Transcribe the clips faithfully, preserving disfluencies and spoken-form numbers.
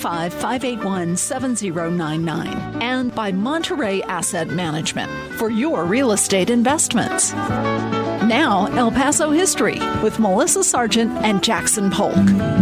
five, five eight one, seven zero nine nine. And by Monterey Asset Management for your real estate investments. Now, El Paso History with Melissa Sargent and Jackson Polk.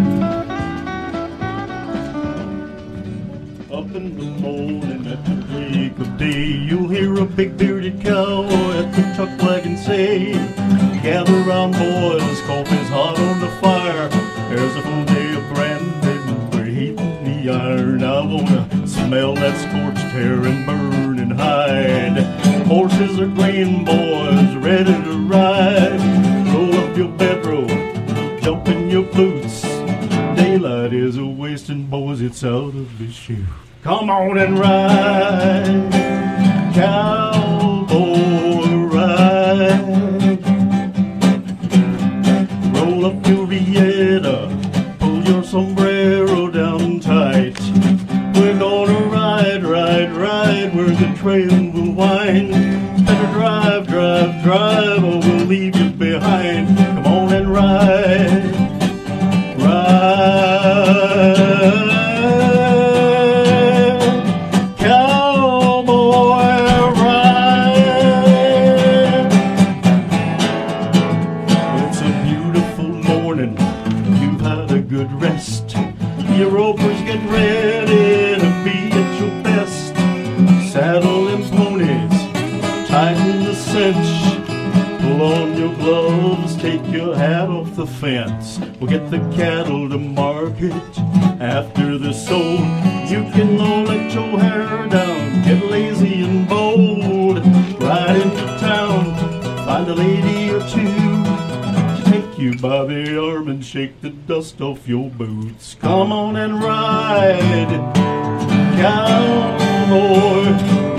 Up in the morning at the break of day, you'll hear a big bearded cowboy at the truck wagon say, gather round boys, coffee's hot on the fire. There's a full day of branding, we're heating the iron. I wanna smell that scorched hair and burning hide. Horses are green, boys, ready to ride. Roll up your bedroll, jump in your boots. Daylight is a wasting, boys, it's out of the shoe. Come on and ride, cowboy, ride. Roll up your riata, pull your sombrero down tight. We're gonna ride, ride, ride where the trail will wind. Better drive, drive, drive, or we'll leave you behind. Come on and ride, ride. Your ropers get ready to be at your best. Saddle them ponies, tighten the cinch. Pull on your gloves, take your hat off the fence. We'll get the cattle to market after they're sold. You can all let your hair down, get lazy and bold. Ride into town, find a lady or two. Take you by the arm and shake the dust off your boots. Come on and ride, cowboy,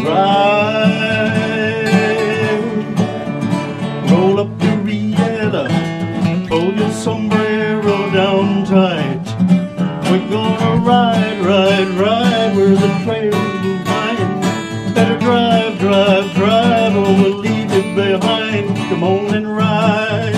ride. Roll up your riata, pull your sombrero down tight. We're gonna ride, ride, ride where the trail will wind. Better drive, drive, drive, or we'll leave it behind. Come on and ride.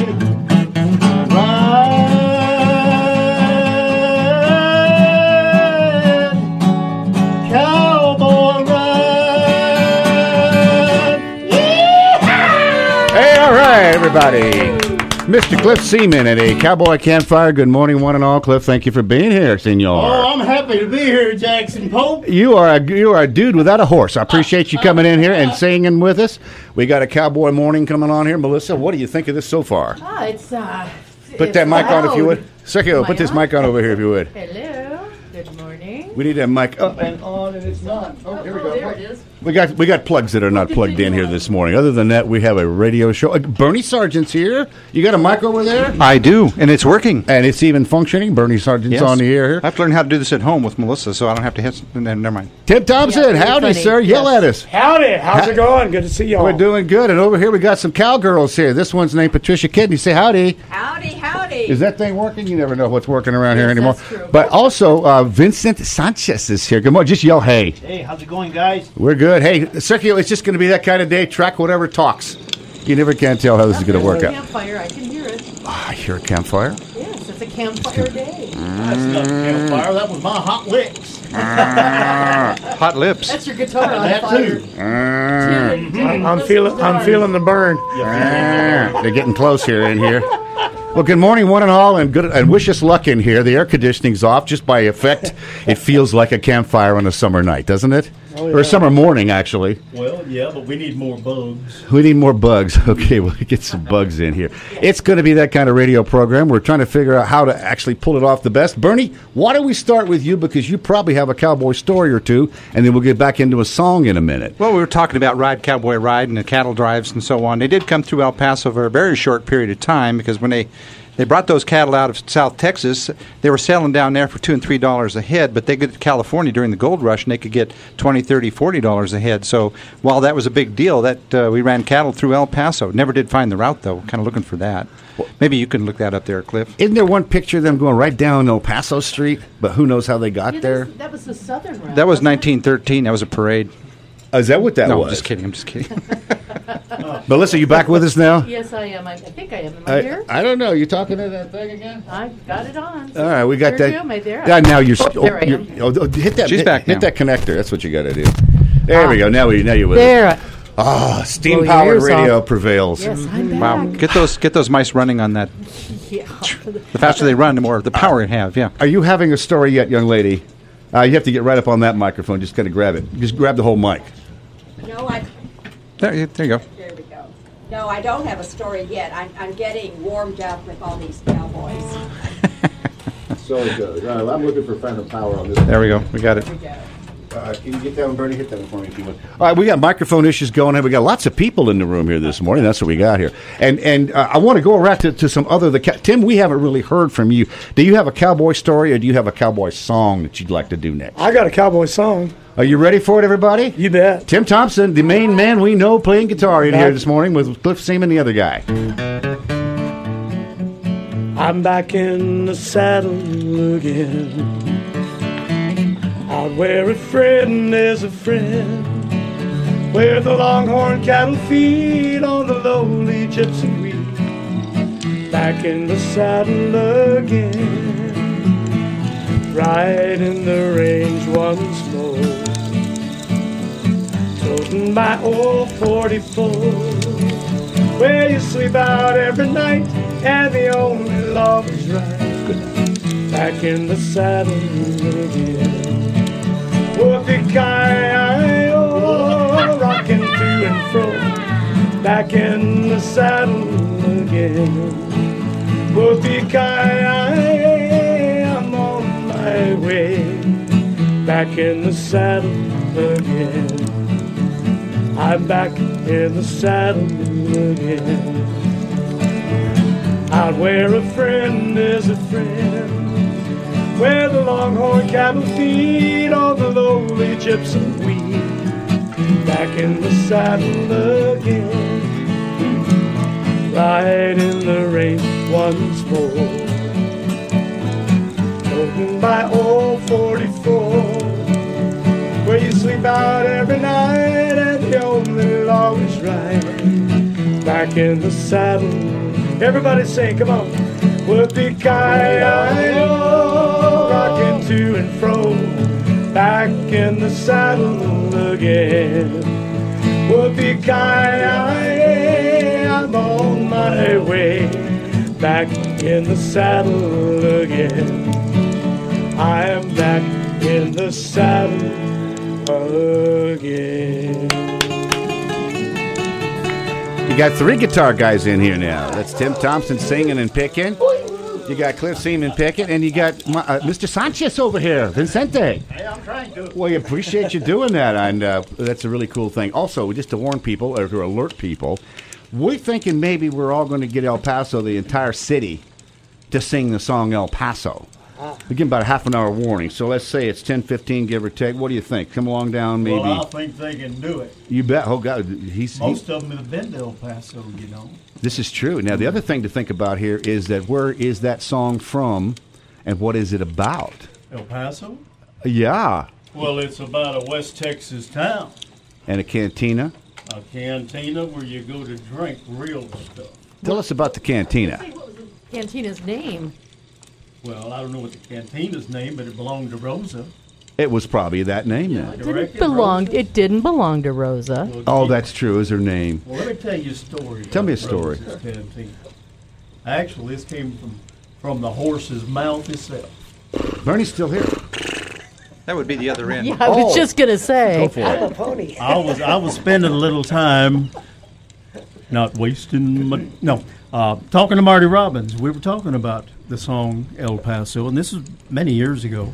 Everybody, Mister Cliff Seaman at a Cowboy Campfire. Good morning, one and all. Cliff, thank you for being here, senor. Oh, I'm happy to be here, Jackson Polk. You are a you are a dude without a horse. I appreciate you coming in here and singing with us. We got a cowboy morning coming on here. Melissa, what do you think of this so far? Ah, it's uh, put it's that mic loud. on if you would. Sergio, put this on? mic on over here if you would. Hello. Good morning. We need that mic up And on, and it's not. Oh, here we go. There it is. We got we got plugs that are not plugged in here this morning. Other than that, we have a radio show. Uh, Bernie Sargent's here. You got a mic over there? I do, and it's working. And it's even functioning. Bernie Sargent's Yes. on the air here. I have to learn how to do this at home with Melissa, so I don't have to hit. Never mind. Tim Thompson, Yeah, very howdy, funny. sir. Yell Yes. at us. Howdy, how's it going? Good to see y'all. We're doing good. And over here, we got some cowgirls here. This one's named Patricia Kidney. Say howdy. Howdy, howdy. Is that thing working? You never know what's working around here Yes, anymore. that's true. But also, uh, Vincent Sanchez is here. Good morning. Just yell hey. Hey, how's it going, guys? We're good. Hey, Sergio, it's just going to be that kind of day. Track whatever talks. You never can tell how this is going to work There's a out. campfire. I can hear it. Oh, I hear a campfire. Yes, it's a campfire day. That's not a campfire. That was my hot licks. Hot lips. That's your guitar on That fire. too. I'm, I'm feeling I'm feeling the burn. Ah, they're getting close here in here. Well, good morning, one and all, and good and wish us luck in here. The air conditioning's off just by effect. It feels like a campfire on a summer night, doesn't it? Oh, Or a yeah. summer morning, actually. Well, yeah, but we need more bugs. We need more bugs. Okay, we'll get some bugs in here. It's going to be that kind of radio program. We're trying to figure out how to actually pull it off the best. Bernie, why don't we start with you, because you probably have a cowboy story or two, and then we'll get back into a song in a minute. Well, we were talking about Ride Cowboy Ride and the cattle drives and so on. They did come through El Paso for a very short period of time, because when they They brought those cattle out of South Texas. They were selling down there for two and three dollars a head, but they get to California during the gold rush, and they could get twenty, thirty, forty dollars a head. So while that was a big deal, that uh, we ran cattle through El Paso. Never did find the route though. Kind of looking for that. Maybe you can look that up there, Cliff. Isn't there one picture of them going right down El Paso Street? But who knows how they got Yeah, there? That was the southern route. That was wasn't it? nineteen thirteen. That was a parade. Oh, is that what that no, was? I'm just kidding. I'm just kidding. Oh, Melissa, you back with us now? Yes, I am. I, I think I am. Am I, I, here? I don't know. You talking to that thing again? I got it on. All right, we got There that. you go. Am I there? Yeah, now you're. Oh, there I you're- am. oh, oh, hit that. She's hit, back Hit now. that connector. That's what you got to do. There we go. Now we. Now you're with There. us. Ah, steam Blow your powered ears radio off. prevails. Yes, I'm back. Wow, get those get those mice running on that. Yeah. The faster they run, the more the power it have. Yeah. Are you having a story yet, young lady? Uh, you have to get right up on that microphone. Just kind of grab it. Just grab the whole mic. No, I. There, you- there you go. There we go. No, I don't have a story yet. I'm, I'm getting warmed up with all these cowboys. So it goes. All right, I'm looking for phantom power on this. There we go. We got it. There we go. Uh, can you get that one, Bernie? Hit that one for me if you would. All right, we got microphone issues going on. We got lots of people in the room here this morning. That's what we got here. And and uh, I want to go around to, to some other. The ca- Tim, we haven't really heard from you. Do you have a cowboy story, or do you have a cowboy song that you'd like to do next? I got a cowboy song. Are you ready for it, everybody? You bet. Tim Thompson, the main man we know, playing guitar in here this morning with Cliff Seaman, the other guy. I'm back in the saddle again. Out where a friend is a friend, where the longhorn cattle feed on the lowly gypsy weed. Back in the saddle again, riding the range once more, toting my old forty-four, where you sleep out every night and the only love is right. Back in the saddle again. Whoopee-ki-yo, rocking to and fro, back in the saddle again. Whoopee-ki-yo, I'm on my way, back in the saddle again. I'm back in the saddle again. Out where a friend is a friend, where the longhorn cattle feed on the lowly gypsum weed. Back in the saddle again, riding the range once more, toting my old forty-four, where you sleep out every night and the only law is right. Back in the saddle, everybody sing, come on. Whoopee-ki-yo, rocking to and fro, back in the saddle again. Whoopee-ki-yo, I'm on my way, back in the saddle again. I am back in the saddle again. You got three guitar guys in here now. That's Tim Thompson singing and picking. You got Cliff Seaman picking, and you got my, uh, Mister Sanchez over here, Vincente. Hey, I'm trying to. Well, we appreciate you doing that, and uh, that's a really cool thing. Also, just to warn people, or to alert people, we're thinking maybe we're all going to get El Paso, the entire city, to sing the song El Paso. We give about a half an hour warning, so let's say it's ten fifteen, give or take. What do you think? Come along down, maybe. Well, I think they can do it. You bet. Oh, God. He's, Most he, of them have been to El Paso, you know. this is true. Now, the other thing to think about here is that where is that song from, and what is it about? El Paso? Yeah. Well, it's about a West Texas town. And a cantina. A cantina where you go to drink real stuff. Tell us about the cantina. What was the cantina's name? Well, I don't know what the cantina's name, but it belonged to Rosa. It was probably that name Yeah, then. It didn't Directed belong. Rosa. It didn't belong to Rosa. Well, Oh, she- that's true. Is her name? Well, let me tell you a story. Tell me a about story. Rosa's Cantina. Actually, this came from, from the horse's mouth itself. Bernie's still here. That would be the other end. Yeah, I was Oh. just gonna say. Go for it. A pony. I was I was spending a little time not wasting my, no uh, talking to Marty Robbins. We were talking about the song El Paso, and this is many years ago.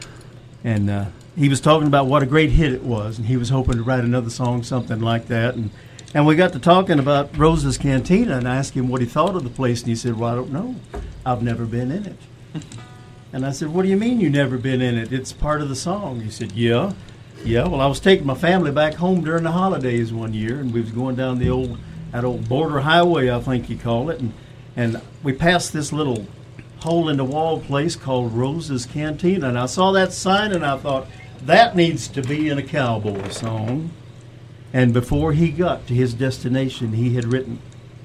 And uh, he was talking about what a great hit it was, and he was hoping to write another song, something like that. And and we got to talking about Rosa's Cantina, and I asked him what he thought of the place, and he said, "Well, I don't know. I've never been in it." And I said, "What do you mean you've never been in it? It's part of the song." He said, "Yeah, yeah. Well, I was taking my family back home during the holidays one year, and we was going down the old that old border highway, I think you call it, and and we passed this little hole in the wall place called Rosa's Cantina, and I saw that sign, and I thought that needs to be in a cowboy song." And before he got to his destination, he had written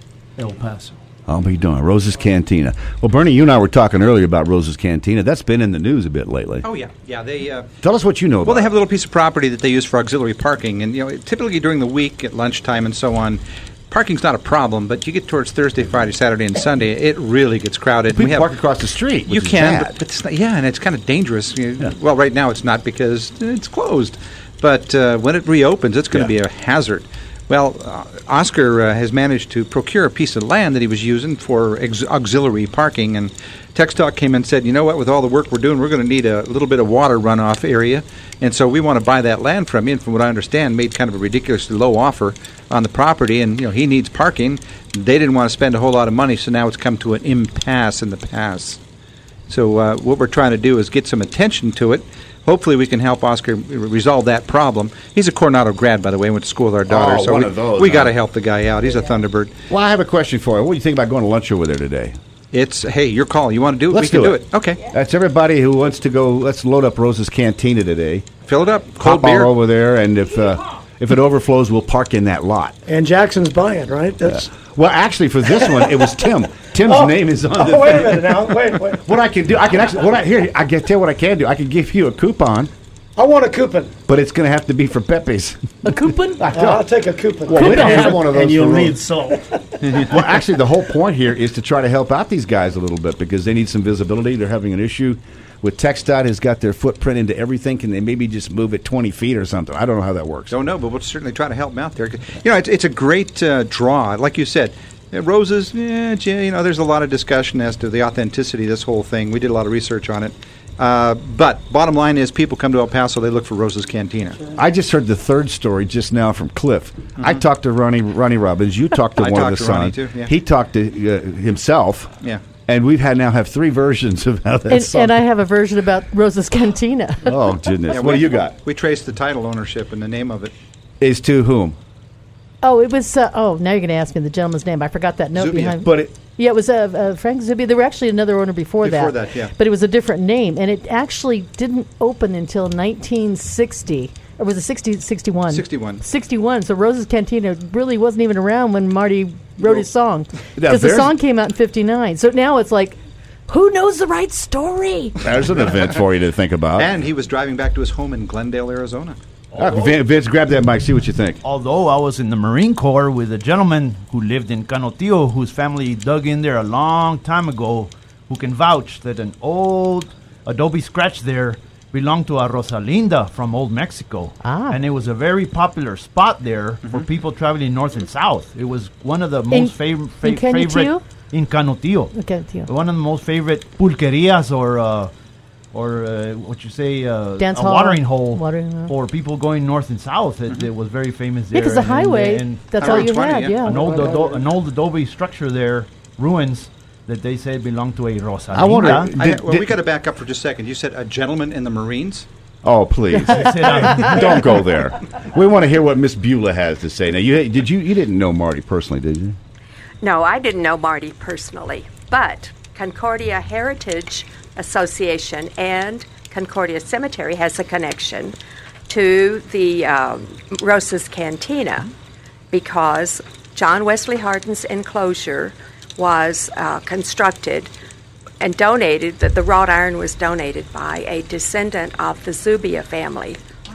El Paso. I'll be darned. Rosa's Cantina. Well, Bernie, you and I were talking earlier about Rosa's Cantina. That's been in the news a bit lately. Oh, yeah. Yeah, they... Uh, Tell us what you know about Well, they it. have a little piece of property that they use for auxiliary parking. And, you know, typically during the week at lunchtime and so on, parking's not a problem, but you get towards Thursday, Friday, Saturday, and Sunday, it really gets crowded. People we have, park across the street, which You is can, bad. but it's not, yeah, and it's kind of dangerous. You- Yeah. Well, right now it's not because it's closed. But uh, when it reopens, it's going to Yeah. be a hazard. Well, uh, Oscar uh, has managed to procure a piece of land that he was using for ex- auxiliary parking, and TxDOT came and said, you know what, with all the work we're doing, we're going to need a little bit of water runoff area, and so we want to buy that land from you, and from what I understand, made kind of a ridiculously low offer on the property, and, you know, he needs parking. They didn't want to spend a whole lot of money, so now it's come to an impasse in the pass. So uh, what we're trying to do is get some attention to it. Hopefully we can help Oscar resolve that problem. He's a Coronado grad, by the way, went to school with our daughter. Oh, so one we, of those, we huh? got to help the guy out. He's a Thunderbird. Well, I have a question for you. What do you think about going to lunch over there today? It's, hey, your call. You want to do it? Let's we can do do it. it. Okay. That's everybody who wants to go. Let's load up Rosa's Cantina today. Fill it up. Cold Hop on beer. over there, and if uh, if it overflows, we'll park in that lot. And Jackson's buying, right? That's. Well, actually, for this one, it was Tim. Tim's Oh. name is on the Oh, wait a thing. minute now. Wait, wait. What I can do, I can actually. What I here, I can tell you what I can do. I can give you a coupon, I want a coupon. but it's going to have to be for Pepe's. A coupon? I'll take a coupon. Well, we don't have one of those. And you'll for Rosa. need salt. Well, actually, the whole point here is to try to help out these guys a little bit because they need some visibility. They're having an issue with TxDOT has got their footprint into everything. Can they maybe just move it twenty feet or something? I don't know how that works. Don't know, but we'll certainly try to help him out there. You know, it's, it's a great uh, draw. Like you said, uh, Rosa's, yeah, gee, you know, there's a lot of discussion as to the authenticity of this whole thing. We did a lot of research on it. Uh, but bottom line is people come to El Paso, they look for Rosa's Cantina. I just heard the third story just now from Cliff. I talked to Ronnie Ronnie Robbins. You talked to I one talked of the to Ronnie, sons. too, yeah. He talked to uh, himself. Yeah. And we've had now have three versions of how that And, song. and I have a version about Rosa's Cantina. Oh goodness! Yeah, what we- do you got? We traced the title ownership and the name of it. Is to whom? Oh, it was. Uh, oh, now you're going to ask me the gentleman's name. I forgot that note Zubia. behind. But it, Yeah, it was uh, uh, Frank Zubia. There were actually another owner before, Before that. that, yeah. But it was a different name, and it actually didn't open until nineteen sixty. Or was it sixty, sixty-one? sixty-one. sixty-one. So Rosa's Cantina really wasn't even around when Marty wrote his song. Now, Because the there's- song came out in fifty-nine. So now it's like, who knows the right story? there's an event for you to think about. And he was driving back to his home in Glendale, Arizona. Ah, Vin- Vince, grab that mic. See what you think. Although I was in the Marine Corps with a gentleman who lived in Canotillo, whose family dug in there a long time ago, who can vouch that an old adobe scratch there belonged to a Rosalinda from Old Mexico. Ah. And it was a very popular spot there for people traveling north and south. It was one of the In- most fav- in fa- Canutillo? favorite... In Canotillo. Okay, Tio. One of the most favorite pulquerias or... Uh, or uh, what you say, uh, Dance a hall. watering hole Watering hole. for people going north and south. It, it was very famous there. Yeah, because the And- and- highway, and that's all Highway you twenty, had, yeah. yeah. an old ado- an old adobe structure there, ruins that they said belonged to a Rosalinda. I wonder- I, Did- well, did- we got to back up for just a second. You said a gentleman in the Marines? Oh, please, They said, um, don't go there. We want to hear what Miss Beulah has to say. Now, you did you you didn't know Marty personally, did you? No, I didn't know Marty personally, but Concordia Heritage Association and Concordia Cemetery has a connection to the um, Rosa's Cantina because John Wesley Hardin's enclosure was uh, constructed and donated, that the wrought iron was donated by a descendant of the Zubia family.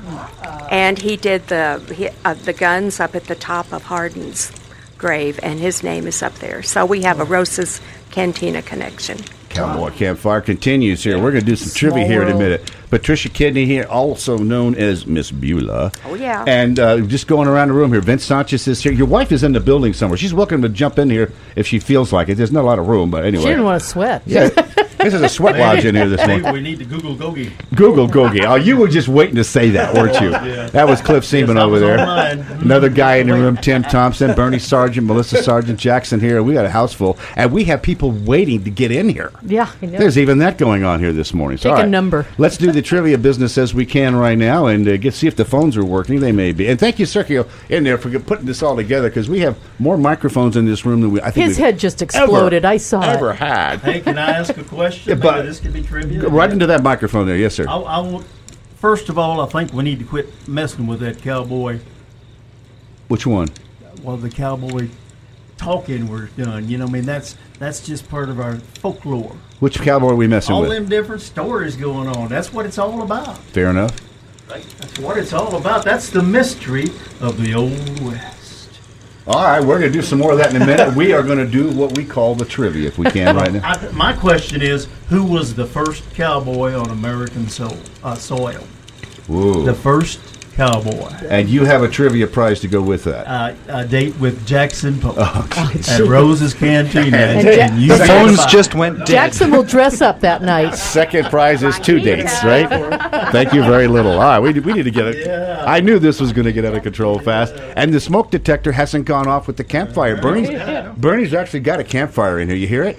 And he did the he, uh, the guns up at the top of Hardin's grave, and his name is up there. So we have a Rosa's Cantina connection. Cowboy Campfire continues here. We're going to do some trivia here in a minute. Patricia Kidney here, also known as Miss Beulah. Oh, yeah. And uh, just going around the room here, Vince Sanchez is here. Your wife is in the building somewhere. She's welcome to jump in here if she feels like it. There's not a lot of room, but anyway. She didn't want to sweat. Yeah, this is a sweat lodge in here this Maybe morning. we need to Google Gogi. Google Gogi. Oh, you were just waiting to say that, weren't you? Yeah. That was Cliff Seaman Yes, I over was there. online. Another guy in the room, Tim Thompson, Bernie Sargent, Melissa Sargent, Jackson here. We got a house full, and we have people waiting to get in here. Yeah, I know. There's even that going on here this morning. So, Take a all right, number. Let's do the trivia business as we can right now and uh, get see if the phones are working. They may be. And thank you, Sergio, in there for putting this all together because we have more microphones in this room than we. I think His we've head just exploded. Ever, I saw ever it. had. Hey, can I ask a question? Yeah, but- Maybe this could be trivia. Go right into that microphone there, yes, sir. I, I want, first of all, I think we need to quit messing with that cowboy Which one? Well, the cowboy talking we're done. You know, I mean, that's that's just part of our folklore. Which cowboy are we messing all with? All them different stories going on. That's what it's all about. Fair enough. Right? That's what it's all about. That's the mystery of the Old West. All right, we're going to do some more of that in a minute. We are going to do what we call the trivia, if we can, right now. I, my question is, who was the first cowboy on American soil? Uh, soil? Ooh. The first cowboy. And you have a trivia prize to go with that. Uh, a date with Jackson Polk oh, at Rose's Cantina. And and ja- you the phones just went dead. Jackson will dress up that night. Second prize is two dates, right? Thank you very little. All right, we, we need to get it. Yeah. I knew this was going to get out of control fast. And the smoke detector hasn't gone off with the campfire. Bernie's, yeah. Bernie's actually got a campfire in here. You hear it?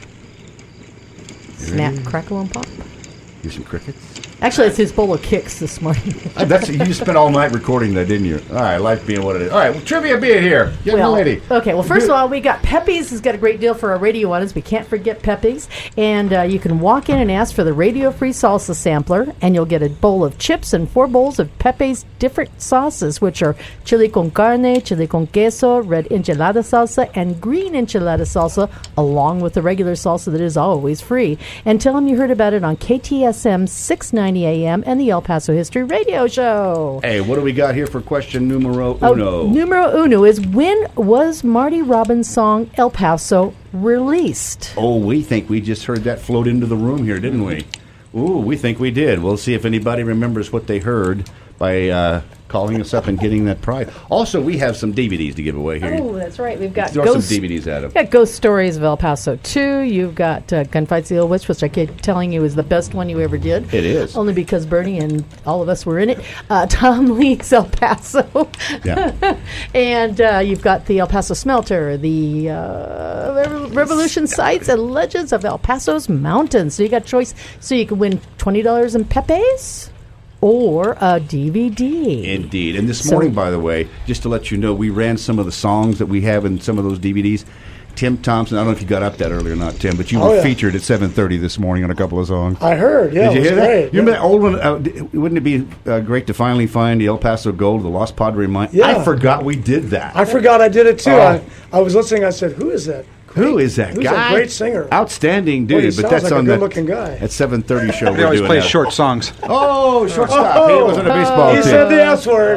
Snap, crackle, and pop. Here's some crickets. Actually, it's his bowl of kicks this morning. uh, that's you spent all night recording that, didn't you? All right, life being what it is. All right, well, trivia being here. Young well, lady. Okay, well, first of all, we got Pepe's has got a great deal for our radio audience. We can't forget Pepe's. And uh, you can walk in and ask for the radio-free salsa sampler, and you'll get a bowl of chips and four bowls of Pepe's different sauces, which are chili con carne, chili con queso, red enchilada salsa, and green enchilada salsa, along with the regular salsa that is always free. And tell them you heard about it on K T S M six ninety A M and the El Paso History Radio Show. Hey, what do we got here for question numero Oh, uno? numero uno is, when was Marty Robbins' song El Paso released? Oh, we think we just heard that float into the room here, didn't we? Ooh, we think we did. We'll see if anybody remembers what they heard by uh, calling us up and getting that prize. Also, we have some D V Ds to give away here. Oh, that's right. We've got Throw ghost, some D V Ds at them. You've got Ghost Stories of El Paso two. You've got uh, Gunfights of the Old West, which I keep telling you is the best one you ever did. It is. Only because Bernie and all of us were in it. Uh, Tom Leake's El Paso. Yeah. And uh, you've got the El Paso Smelter, the uh, Re- Revolution Sites, and Legends of El Paso's Mountains. So you got choice. So you can win twenty dollars in Pepe's or a D V D. Indeed. And this So- morning, by the way, just to let you know, we ran some of the songs that we have in some of those D V Ds. Tim Thompson, I don't know if you got up that early or not, Tim, but you Oh, were yeah. featured at seven thirty this morning on a couple of songs. I heard, yeah. Did you it was hear that? great. You remember yeah. that old one? Uh, d- wouldn't it be uh, great to finally find the El Paso Gold, the Lost Padre Mine? Yeah. I forgot we did that. I forgot I did it too. Oh. I, I was listening. I said, "Who is that? Who is that Who's guy? a great singer? Outstanding Boy, dude. he but sounds that's like a on the good-looking guy. at seven thirty show. He we're always doing plays that. short songs. Oh, shortstop. He wasn't a baseball He team. said the S word.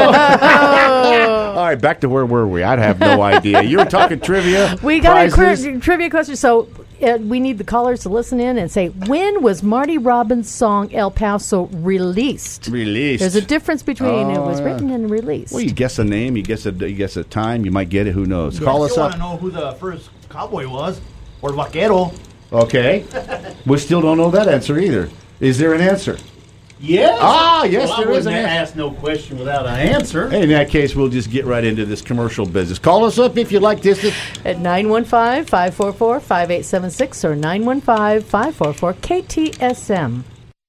All right, back to where were we? I'd have no idea. You were talking trivia. We got prizes. a cri- trivia question. So uh, we need the callers to listen in and say, when was Marty Robbins' song El Paso released? Released. There's a difference between it Oh, was yeah. written and released. Well, you guess a name, you guess a you guess a time, you might get it. Who knows? Call I us still up. want to know who the first cowboy was, or vaquero. Okay. We still don't know that answer either. Is there an answer? Yes. Ah, yes, well, there I is an wouldn't answer. ask no question without an answer. In that case, we'll just get right into this commercial business. Call us up if you like this. At nine one five, five four four, five eight seven six or nine one five, five four four, K T S M.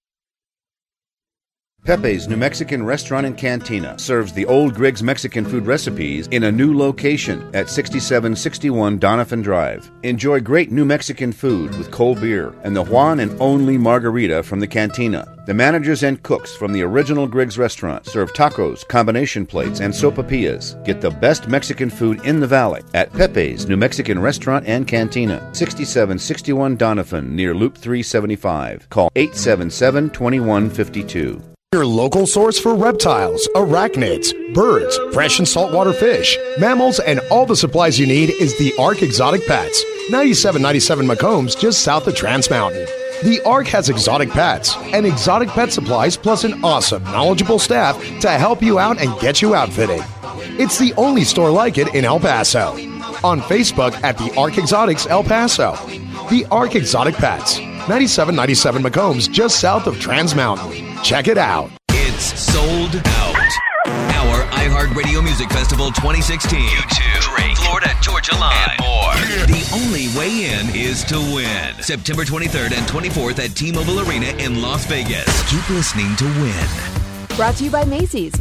Pepe's New Mexican Restaurant and Cantina serves the old Griggs Mexican food recipes in a new location at sixty-seven sixty-one Donovan Drive. Enjoy great New Mexican food with cold beer and the one and only margarita from the cantina. The managers and cooks from the original Griggs restaurant serve tacos, combination plates, and sopapillas. Get the best Mexican food in the valley at Pepe's New Mexican Restaurant and Cantina, sixty-seven sixty-one Donovan, near Loop three seventy-five. Call eight seven seven, two one five two. Your local source for reptiles, arachnids, birds, fresh and saltwater fish, mammals, and all the supplies you need is the Ark Exotic Pets. ninety-seven ninety-seven McCombs, just south of Trans Mountain. The Ark has exotic pets and exotic pet supplies, plus an awesome, knowledgeable staff to help you out and get you outfitted. It's the only store like it in El Paso. On Facebook at the Ark Exotics El Paso. The Ark Exotic Pets. ninety-seven ninety-seven McCombs, just south of Trans Mountain. Check it out. It's sold out. Our iHeartRadio Music Festival twenty sixteen. U two, Drake, Florida Georgia Line, and more. The only way in is to win. September twenty-third and twenty-fourth at T-Mobile Arena in Las Vegas. Keep listening to win. Brought to you by Macy's.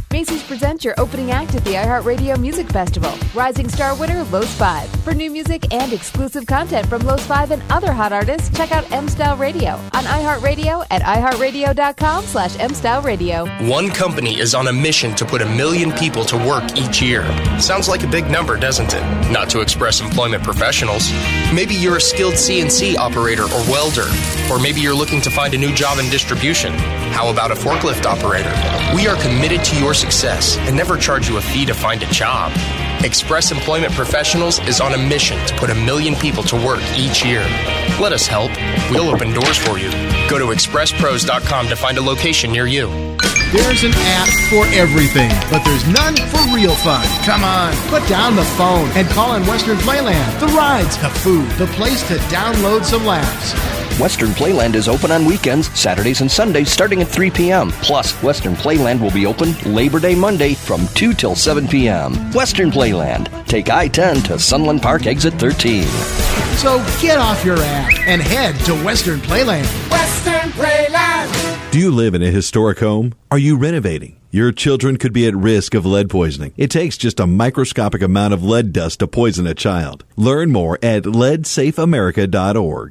Macy's presents your opening act at the iHeartRadio Music Festival. Rising Star winner Los five. For new music and exclusive content from Los five and other hot artists, check out M-Style Radio on iHeartRadio at iHeartRadio.com slash M-Style Radio. One company is on a mission to put a million people to work each year. Sounds like a big number, doesn't it? Not to Express Employment Professionals. Maybe you're a skilled C N C operator or welder, or maybe you're looking to find a new job in distribution. How about a forklift operator? We are committed to your success and never charge you a fee to find a job. Express Employment Professionals is on a mission to put a million people to work each year. Let us help. We'll open doors for you. Go to express pros dot com to find a location near you. There's an app for everything, but there's none for real fun. Come on, put down the phone and call on Western Playland. The rides, the food, the place to download some laughs. Western Playland is open on weekends, Saturdays and Sundays starting at three p.m. Plus, Western Playland will be open Labor Day Monday from two till seven p.m. Western Playland. Take I ten to Sunland Park exit thirteen. So get off your ass and head to Western Playland. Western Playland. Do you live in a historic home? Are you renovating? Your children could be at risk of lead poisoning. It takes just a microscopic amount of lead dust to poison a child. Learn more at lead safe america dot org.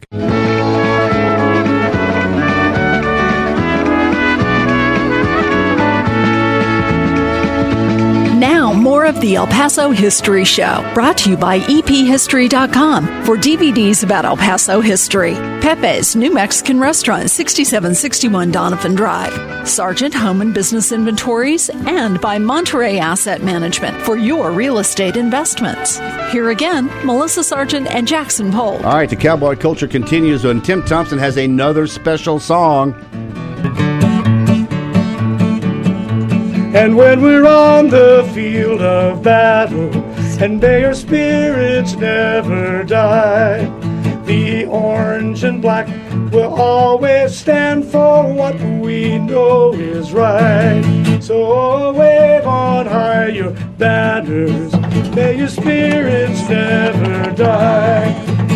Now, more of the El Paso History Show, brought to you by E P history dot com for D V Ds about El Paso history. Pepe's New Mexican Restaurant, sixty-seven sixty-one Donovan Drive. Sargent Home and Business Inventories, and by Monterey Asset Management for your real estate investments. Here again, Melissa Sargent and Jackson Pohl. All right, the cowboy culture continues, and Tim Thompson has another special song. And when we're on the field of battle, and may our spirits never die, the orange and black will always stand for what we know is right. So wave on high your banners, may your spirits never die,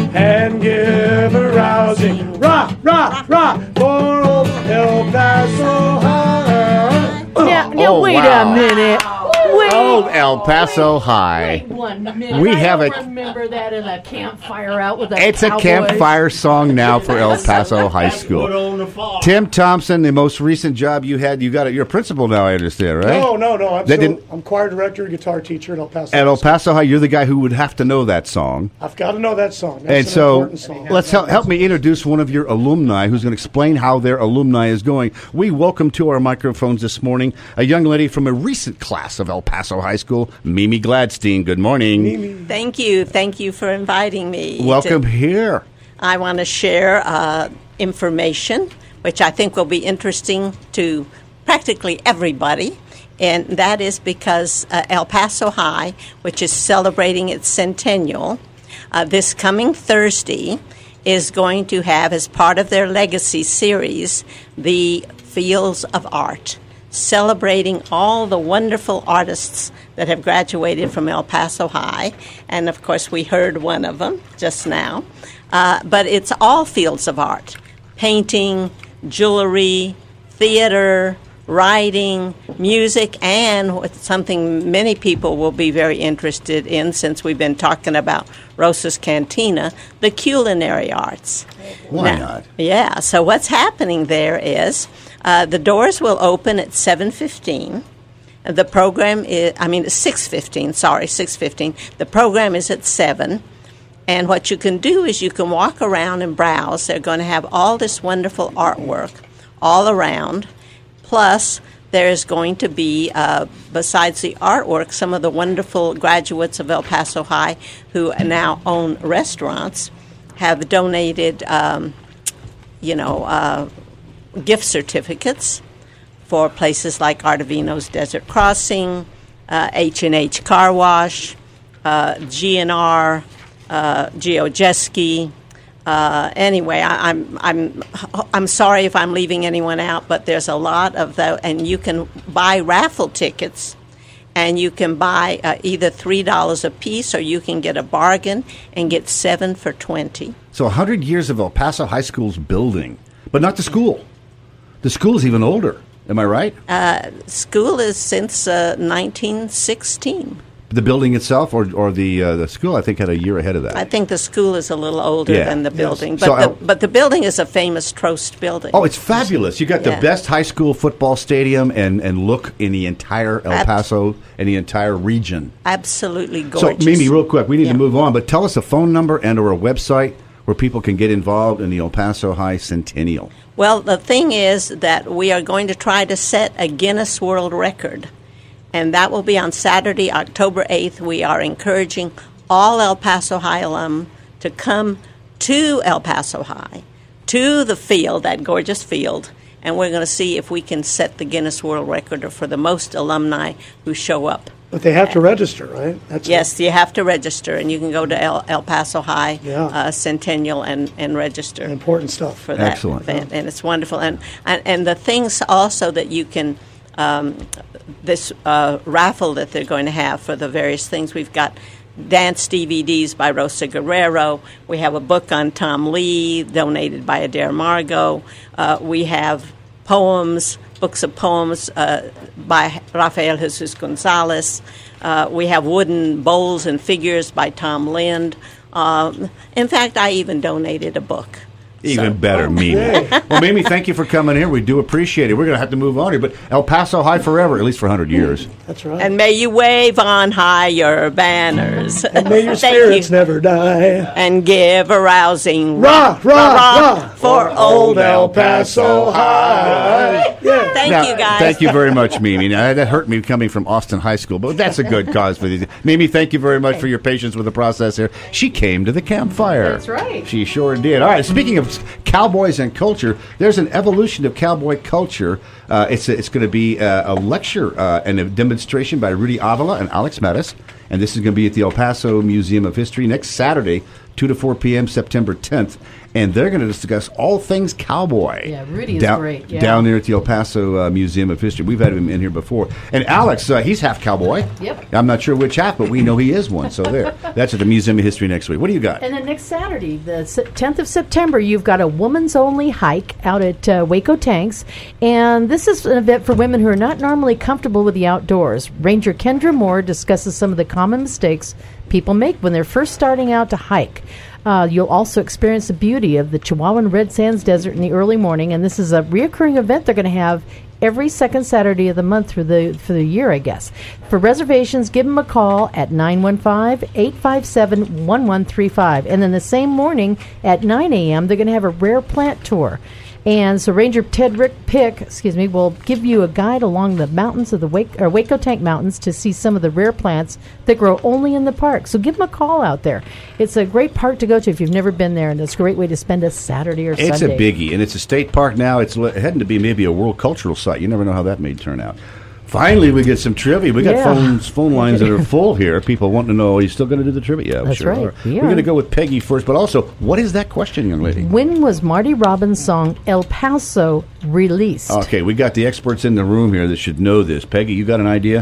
and give a rousing rah, rah, rah for old El Paso High. Now, now Oh, wait wow. a minute. Wait. Old El Paso High. Wait one minute. We I have don't a- remember that in a campfire out with the It's a cowboys. campfire song now for El Paso High School. Tim Thompson, the most recent job you had, you got it. You're a principal now, I understand, right? No, no, no. I'm, That still, didn't- I'm choir director, guitar teacher at El Paso. At El Paso High, you're the guy who would have to know that song. I've got to know that song. That's and an so important song. let's help, help me introduce one of your alumni who's going to explain how their alumni is going. We welcome to our microphones this morning a young lady from a recent class of El Paso High School, Mimi Gladstein. Good morning. Mimi. Thank you. Thank you for inviting me. Welcome to- here. I want to share uh, information, which I think will be interesting to practically everybody. And that is because uh, El Paso High, which is celebrating its centennial, uh, this coming Thursday is going to have, as part of their legacy series, the Fields of Art, celebrating all the wonderful artists that have graduated from El Paso High. And, of course, we heard one of them just now. Uh, but it's all fields of art: painting, jewelry, theater, writing, music, and what- something many people will be very interested in, since we've been talking about Rosa's Cantina, the culinary arts. Why Now- not? Yeah, so what's happening there is uh, the doors will open at seven fifteen. The program is, I mean, six fifteen, sorry, six fifteen. The program is at seven. And what you can do is you can walk around and browse. They're going to have all this wonderful artwork all around. Plus, there's going to be, uh, besides the artwork, some of the wonderful graduates of El Paso High who now own restaurants have donated, um, you know, uh, gift certificates for places like Artavino's Desert Crossing, uh, H and H Car Wash, uh, G and R, uh, Geojeski. Uh, anyway, I, I'm I'm I'm sorry if I'm leaving anyone out, but there's a lot of that, and you can buy raffle tickets, and you can buy uh, either three dollars a piece, or you can get a bargain and get seven for twenty. So one hundred years of El Paso High School's building, but not the school. The school's even older. Am I right? Uh, school is since uh, nineteen sixteen. The building itself, or or the uh, the school, I think had a year ahead of that. I think the school is a little older Yeah. than the Yes. building, but So the, I- but the building is a famous Trost building. Oh, it's fabulous! You got the Yeah. best high school football stadium and, and look in the entire El Abs- Paso and the entire region. Absolutely gorgeous. So, Mimi, real quick, we need Yeah. to move on, but tell us a phone number and or a website where people can get involved in the El Paso High Centennial. Well, the thing is that we are going to try to set a Guinness World Record, and that will be on Saturday, October eighth. We are encouraging all El Paso High alum to come to El Paso High, to the field, that gorgeous field, and we're going to see if we can set the Guinness World Record for the most alumni who show up. But they have to register, right? That's Yes, you have to register, and you can go to El, El Paso High Yeah. uh, Centennial and, and register. Important stuff. For that Excellent. event, and it's wonderful. And, and, and the things also that you can, um, this uh, raffle that they're going to have for the various things, we've got dance D V Ds by Rosa Guerrero. We have a book on Tom Lee donated by Adair Margot. Uh, we have poems, books of poems uh, by Rafael Jesus Gonzalez. Uh, we have wooden bowls and figures by Tom Lind. Um, in fact, I even donated a book. Even So- better, Mimi. Well, Mimi, thank you for coming here. We do appreciate it. We're going to have to move on here, but El Paso High forever, at least for one hundred years. That's right. And may you wave on high your banners. And may your Thank spirits you. never die. And give a rousing Rah, rah, rah, for old El Paso High. Yeah. Thank Now, you, guys. Thank you very much, Mimi. Now, that hurt me coming from Austin High School, but that's a good cause for these. Mimi, thank you very much for your patience with the process here. She came to the campfire. That's right. She sure did. All right, speaking of cowboys and culture, there's an evolution of cowboy culture. Uh, it's it's going to be uh, a lecture uh, and a demonstration by Rudy Avila and Alex Mattis, and this is going to be at the El Paso Museum of History next Saturday, two to four p.m., September tenth. And they're going to discuss all things cowboy. Yeah, Rudy is down, great, yeah. Down there at the El Paso uh, Museum of History. We've had him in here before. And Alex, uh, he's half cowboy. Yep. I'm not sure which half, but we know he is one. So there. That's at the Museum of History next week. What do you got? And then next Saturday, the se- tenth of September, you've got a woman's only hike out at uh, Waco Tanks. And this is an event for women who are not normally comfortable with the outdoors. Ranger Kendra Moore discusses some of the common mistakes people make when they're first starting out to hike. Uh, you'll also experience the beauty of the Chihuahuan Red Sands Desert in the early morning, and this is a reoccurring event they're going to have every second Saturday of the month through the for the year, I guess. For reservations, give them a call at nine one five, eight five seven, one one three five. And then the same morning at nine a.m., they're going to have a rare plant tour. And so Ranger Ted Rick Pick, excuse me, will give you a guide along the mountains of the Wake, or Waco Tank Mountains to see some of the rare plants that grow only in the park. So give them a call out there. It's a great park to go to if you've never been there, and it's a great way to spend a Saturday or It's Sunday. a biggie, and it's a state park now. It's le- heading to be maybe a world cultural site. You never know how that may turn out. Finally, we get some trivia. We got Yeah. phones, phone lines that are full here. People wanting to know, are you still going to do the trivia? Yeah, we That's sure right. are. We We're are. going to go with Peggy first, but also, what is that question, young lady? When was Marty Robbins' song El Paso released? Okay, we got the experts in the room here that should know this. Peggy, you got an idea?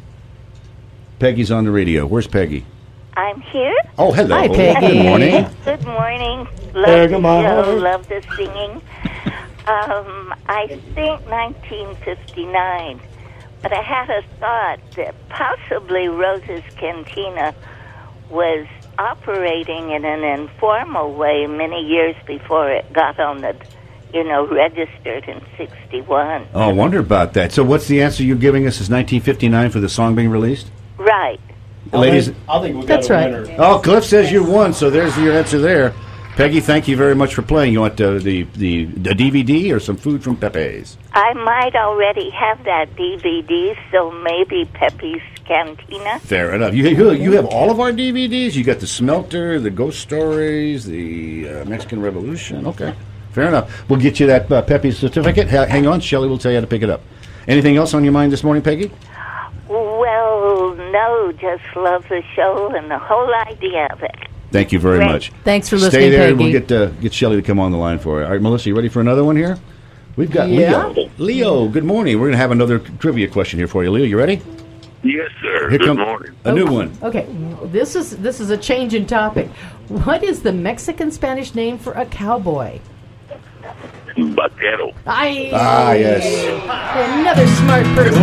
Peggy's on the radio. Where's Peggy? I'm here. Oh, hello. Hi, Peggy. Good morning. Good morning. Love There, the come on. show. Love the singing. Um, I think nineteen fifty-nine, but I had a thought that possibly Rosa's Cantina was operating in an informal way many years before it got on the, you know, registered in sixty-one. Oh, I wonder about that. So what's the answer you're giving us is nineteen fifty-nine for the song being released? Right. Ladies, I think we got That's a right. winner. oh, Cliff says you won, so there's your answer there. Peggy, thank you very much for playing. You want uh, the, the the D V D or some food from Pepe's? I might already have that D V D, so maybe Pepe's Cantina. Fair enough. You, you you have all of our D V Ds? You got the Smelter, the Ghost Stories, the uh, Mexican Revolution. Okay. Fair enough. We'll get you that uh, Pepe's certificate. Ha- hang on. Shelley will tell you how to pick it up. Anything else on your mind this morning, Peggy? Well, no, just love the show and the whole idea of it. Thank you very Great. much. Thanks for Stay listening, there. Peggy. We'll get uh, get Shelley to come on the line for you. All right, Melissa, you ready for another one here? We've got Yeah. Leo. Leo, good morning. We're going to have another trivia question here for you. Leo, you ready? Yes, sir. Here Good come morning. a new one. Okay, this is this is a change in topic. What is the Mexican Spanish name for a cowboy? Vaquero. I, Ah, yes. Another smart person.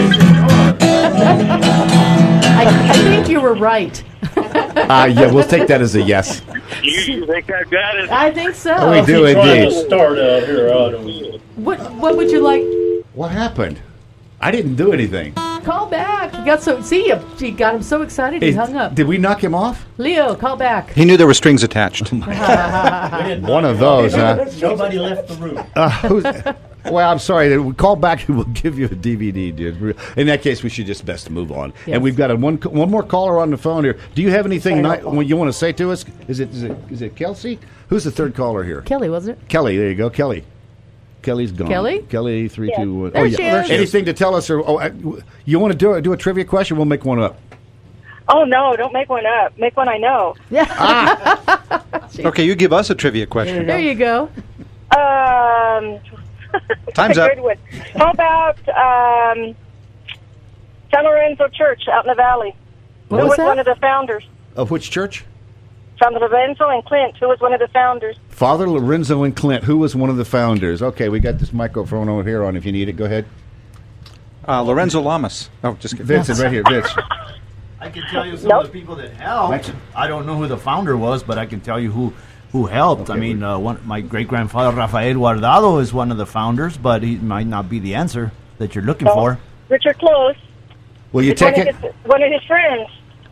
I, I think you were right. Ah, yeah, we'll take that as a yes. You, you think I got it? I think so. Oh, we do indeed. Start out here, I don't know. What What would you like? What happened? I didn't do anything. Call back. He got so see you. He got him so excited he Is- hung up. Did we knock him off? Leo, call back. He knew there were strings attached. One of those, huh? Nobody left the room. Uh, who's, well, I'm sorry. We call back and we'll give you a D V D, dude. In that case, we should just best move on. Yes. And we've got a one one more caller on the phone here. Do you have anything ni- you want to say to us? Is it is it is it Kelsey? Who's the third caller here? Kelly, wasn't it? Kelly. There you go, Kelly. Kelly's gone. Kelly? Kelly, three, Yeah. two, one. There Oh, she yeah. is. Anything to tell us, or oh, uh, you want to do do a trivia question? We'll make one up. Oh, no, don't make one up. Make one I know. Okay, you give us a trivia question. There you go. Um, Time's a up. good one. How about um, San Lorenzo Church out in the valley? What Who was was that? one of the founders? Of which church? San Lorenzo and Clint. Who was one of the founders? Father Lorenzo and Clint, who was one of the founders. Okay, we got this microphone over here on if you need it. Go ahead. Uh, Lorenzo Lamas. Oh, just kidding. Vincent, right here. Vince. I can tell you some of the people that helped. I don't know who the founder was, but I can tell you who who helped. I mean, uh, one, my great grandfather Rafael Guardado is one of the founders, but he might not be the answer that you're looking No. for. Richard Close. Will you It's take one it? Of his, one of his friends.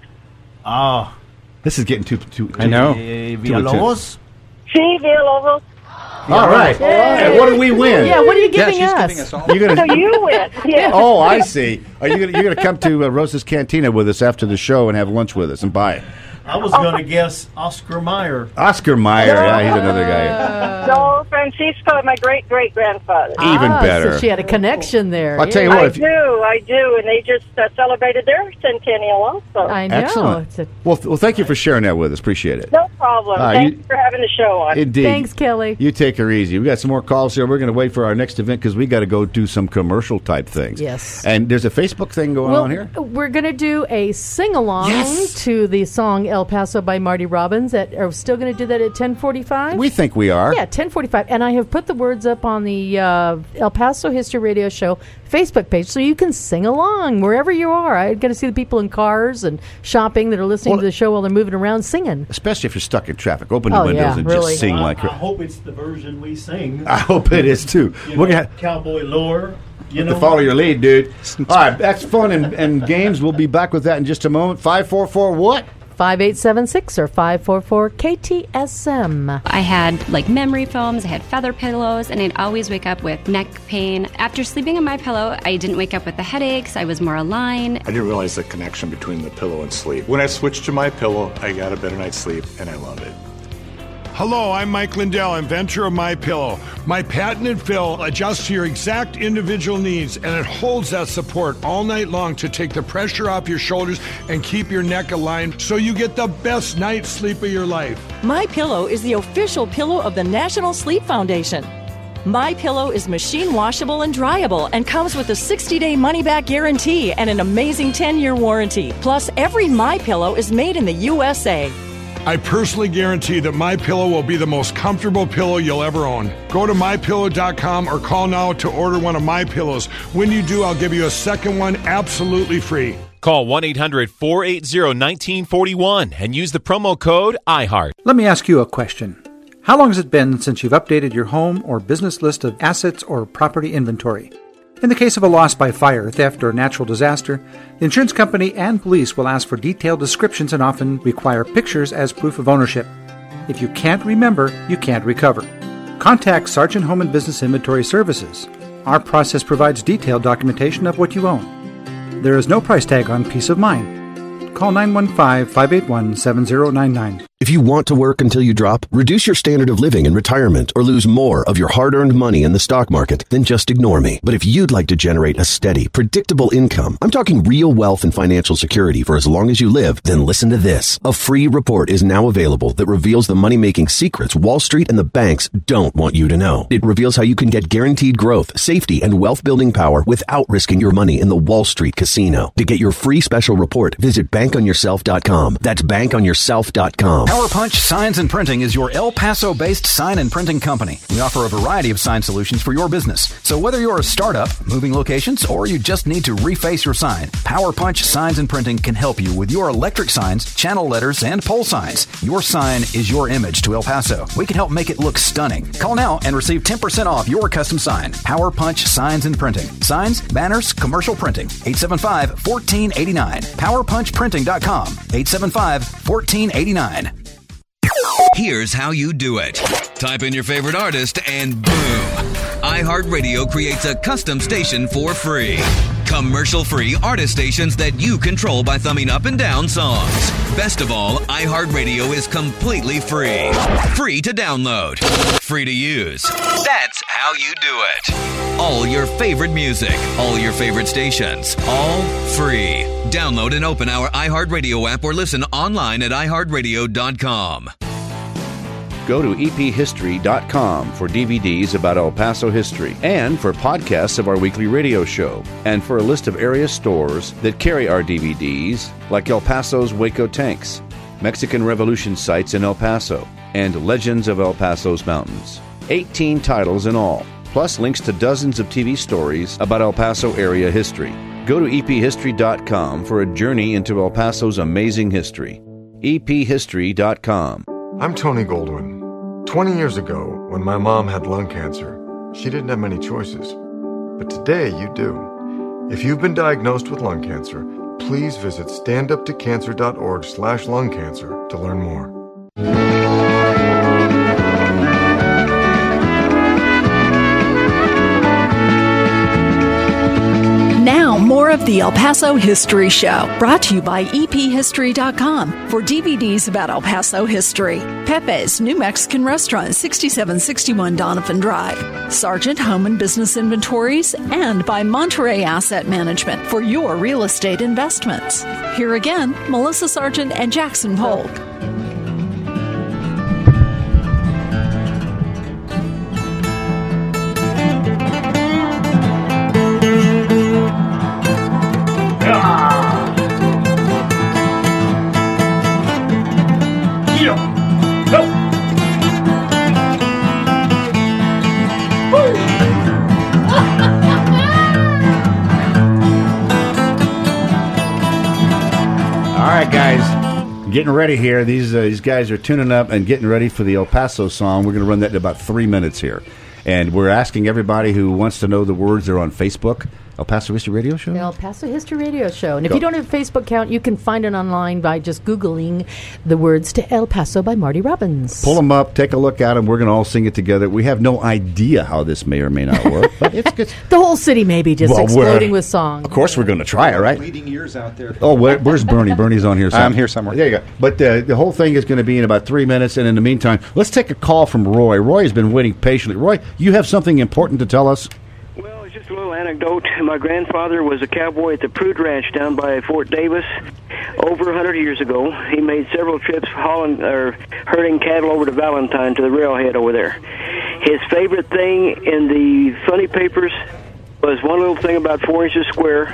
Oh, This is getting too too. I know. eh, Too Villalobos? See, Villalobos. All right. And what do we win? Yeah, what are you Yeah, giving she's us? giving us all. You're gonna. So you win. Yeah. Oh, I see. Are you gonna you're gonna come to uh, Rosa's Cantina with us after the show and have lunch with us and buy it? I was going to guess Oscar Mayer. Oscar Mayer, yeah, he's another guy. No, Francisco, my great great grandfather. Even Ah, better. So she had a connection there. I'll tell you I what. If do, I do, and they just uh, celebrated their centennial also. I know. Excellent. It's a, Well, th- well, thank you for sharing that with us. Appreciate it. No problem. Ah, Thanks you- for having the show on. Indeed. Thanks, Kelly. You take her easy. We got some more calls here. We're going to wait for our next event because we got to go do some commercial type things. Yes. And there's a Facebook thing going well, on here. we're going to do a sing-along Yes. to the song El Paso by Marty Robbins. At, are we still going to do that at ten forty-five? We think we are. Yeah, ten forty-five. And I have put the words up on the uh, El Paso History Radio Show Facebook page so you can sing along wherever you are. I got to see the people in cars and shopping that are listening Well- to the show while they're moving around singing. Especially if you're stuck in traffic. Open the Oh, windows yeah, and really. just sing Well, like I, I hope it's the version we sing. I hope it is too. You We're know, gonna Cowboy Lure. You know, to follow your lead, dude. All right, that's fun and, and games. We'll be back with that in just a moment. Five four four what? five eight seven six or five four four K T S M. I had like memory foams, I had feather pillows, and I'd always wake up with neck pain. After sleeping on my pillow, I didn't wake up with the headaches. I was more aligned. I didn't realize the connection between the pillow and sleep. When I switched to my pillow, I got a better night's sleep, and I love it. Hello, I'm Mike Lindell, inventor of My Pillow. My patented fill adjusts to your exact individual needs, and it holds that support all night long to take the pressure off your shoulders and keep your neck aligned so you get the best night's sleep of your life. My Pillow is the official pillow of the National Sleep Foundation. My Pillow is machine washable and dryable and comes with a sixty-day money-back guarantee and an amazing ten-year warranty. Plus, every My Pillow is made in the U S A. I personally guarantee that My Pillow will be the most comfortable pillow you'll ever own. Go to my pillow dot com or call now to order one of My Pillows. When you do, I'll give you a second one absolutely free. Call one eight hundred four eight zero one nine four one and use the promo code iHeart. Let me ask you a question. How long has it been since you've updated your home or business list of assets or property inventory? In the case of a loss by fire, theft, or natural disaster, the insurance company and police will ask for detailed descriptions and often require pictures as proof of ownership. If you can't remember, you can't recover. Contact Sargent Home and Business Inventory Services. Our process provides detailed documentation of what you own. There is no price tag on peace of mind. Call nine one five, five eight one, seven zero nine nine. If you want to work until you drop, reduce your standard of living in retirement, or lose more of your hard-earned money in the stock market, then just ignore me. But if you'd like to generate a steady, predictable income, I'm talking real wealth and financial security for as long as you live, then listen to this. A free report is now available that reveals the money-making secrets Wall Street and the banks don't want you to know. It reveals how you can get guaranteed growth, safety, and wealth-building power without risking your money in the Wall Street casino. To get your free special report, visit bank on yourself dot com. That's bank on yourself dot com. Power Punch Signs and Printing is your El Paso-based sign and printing company. We offer a variety of sign solutions for your business. So whether you're a startup, moving locations, or you just need to reface your sign, Power Punch Signs and Printing can help you with your electric signs, channel letters, and pole signs. Your sign is your image to El Paso. We can help make it look stunning. Call now and receive ten percent off your custom sign. Power Punch Signs and Printing. Signs, banners, commercial printing. eight seven five, one four eight nine. power punch printing dot com. eight seven five, one four eight nine. Here's how you do it. Type in your favorite artist and boom. iHeartRadio creates a custom station for free. Commercial-free artist stations that you control by thumbing up and down songs. Best of all, iHeartRadio is completely free. Free to download. Free to use. That's how you do it. All your favorite music. All your favorite stations. All free. Download and open our iHeartRadio app or listen online at i heart radio dot com. Go to e p history dot com for D V Ds about El Paso history and for podcasts of our weekly radio show and for a list of area stores that carry our D V Ds like El Paso's Waco Tanks, Mexican Revolution sites in El Paso, and Legends of El Paso's Mountains. eighteen titles in all, plus links to dozens of T V stories about El Paso area history. Go to e p history dot com for a journey into El Paso's amazing history. e p history dot com. I'm Tony Goldwyn. twenty years ago, when my mom had lung cancer, she didn't have many choices. But today you do. If you've been diagnosed with lung cancer, please visit stand up to cancer dot org slash lung cancer to learn more. Now, more of the El Paso History Show, brought to you by e p history dot com for D V Ds about El Paso history. Pepe's New Mexican Restaurant, sixty-seven sixty-one Donovan Drive. Sargent Home and Business Inventories, and by Monterey Asset Management for your real estate investments. Here again, Melissa Sargent and Jackson Polk. Getting ready here. These uh, these guys are tuning up and getting ready for the El Paso song. We're going to run that in about three minutes here. And we're asking everybody who wants to know the words. They're on Facebook. El Paso History Radio Show? The El Paso History Radio Show. And if Go. you don't have a Facebook account, you can find it online by just Googling the words to El Paso by Marty Robbins. Pull them up, take a look at them. We're going to all sing it together. We have no idea how this may or may not work, but it's good. The whole city may be just Well, exploding we're- with songs. Of course we're going to try it, right? Leading ears out there. Oh, where, where's Bernie? Bernie's on here somewhere. I'm here somewhere. There you go. But uh, the whole thing is going to be in about three minutes, and in the meantime, let's take a call from Roy. Roy has been waiting patiently. Roy, you have something important to tell us? Just a little anecdote. My grandfather was a cowboy at the Prude Ranch down by Fort Davis over a hundred years ago. He made several trips hauling or herding cattle over to Valentine to the railhead over there. His favorite thing in the funny papers was one little thing about four inches square,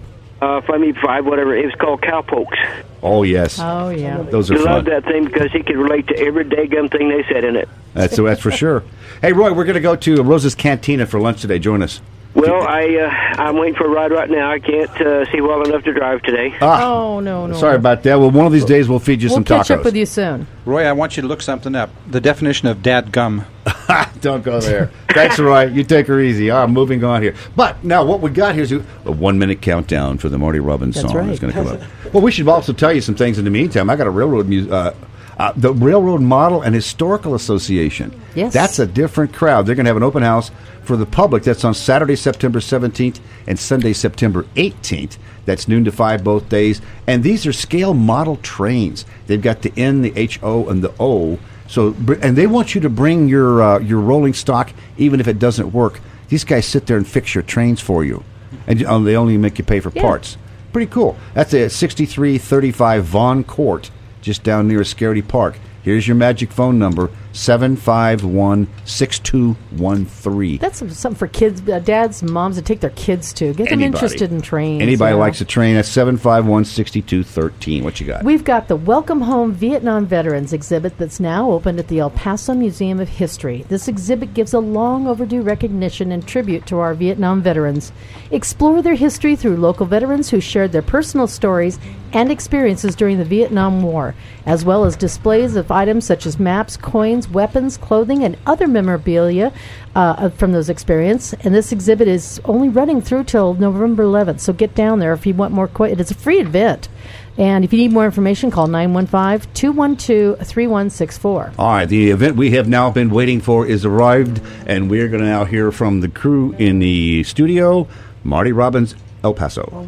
uh, five, maybe five, whatever. It was called cowpokes. Oh, yes. Oh, yeah. Those are he fun. loved that thing because he could relate to every daggum thing they said in it. That's, that's for sure. Hey, Roy, we're going to go to Rosa's Cantina for lunch today. Join us. Well, I, uh, I'm waiting for a ride right now. I can't uh, see well enough to drive today. Ah, oh, no, no. Sorry about that. Well, one of these days we'll feed you we'll some catch tacos. up with you soon. Roy, I want you to look something up. The definition of dad gum. Don't go there. Thanks, Roy. You take her easy. All right, moving on here. But now what we got here is a one-minute countdown for the Marty Robbins That's song right. that's going to come up. Well, we should also tell you some things in the meantime. I got a railroad music. Uh, Uh, the Railroad Model and Historical Association. Yes. That's a different crowd. They're going to have an open house for the public. That's on Saturday, September seventeenth and Sunday, September eighteenth. That's noon to five both days. And these are scale model trains. They've got the N, the H O, and the O. So, and they want you to bring your uh, your rolling stock even if it doesn't work. These guys sit there and fix your trains for you. And uh, they only make you pay for Yeah. parts. Pretty cool. That's at sixty-three thirty-five Vaughn Court, just down near Scaredy Park. Here's your magic phone number, seven five one, six two one three. That's some- something for kids, uh, dads, and moms to take their kids to. Get them Anybody. interested in trains. Anybody you know. likes a train, that's seven five one, six two one three. What you got? We've got the Welcome Home Vietnam Veterans exhibit that's now open at the El Paso Museum of History. This exhibit gives a long overdue recognition and tribute to our Vietnam veterans. Explore their history through local veterans who shared their personal stories and experiences during the Vietnam War, as well as displays of items such as maps, coins, weapons, clothing, and other memorabilia uh, from those experiences. And this exhibit is only running through till November eleventh, so get down there if you want more. Qu- it's a free event. And if you need more information, call nine one five, two one two, three one six four. All right, the event we have now been waiting for is arrived, and we're going to now hear from the crew in the studio. Marty Robbins, El Paso.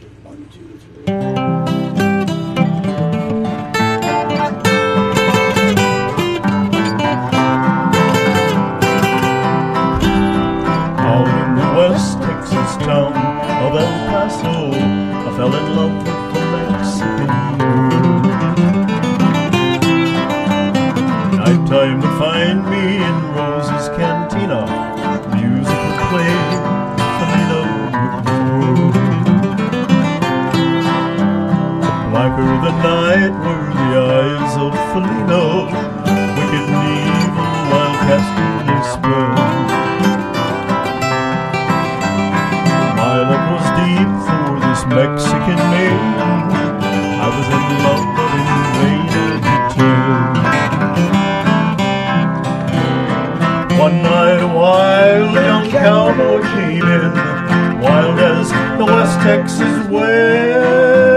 Out in the West Texas town of El Paso, I fell in love with the Mexican girl. Nighttime would find me in Rose's Cantina. Music would play, Felina would roll. Blacker than night were the eyes of Felina, wicked and evil while casting their spell. My love was deep for this Mexican maiden. I was in love, but in vain I could tell. One night a wild young cowboy came in, wild as the West Texas wind.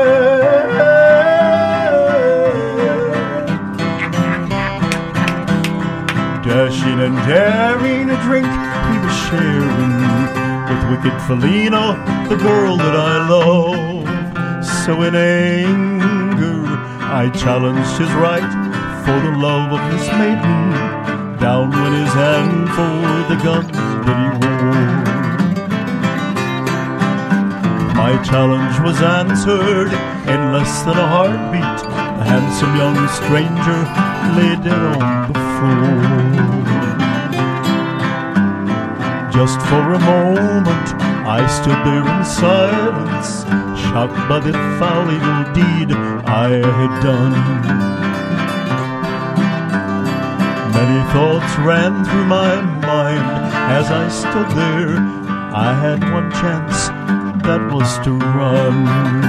Dashing and daring a drink he was sharing with wicked Felina, the girl that I love. So in anger I challenged his right for the love of this maiden. Down went his hand for the gun that he wore. My challenge was answered in less than a heartbeat. The handsome young stranger lay dead on the floor. Just for a moment I stood there in silence, shocked by the foul evil deed I had done. Many thoughts ran through my mind as I stood there. I had one chance, that was to run.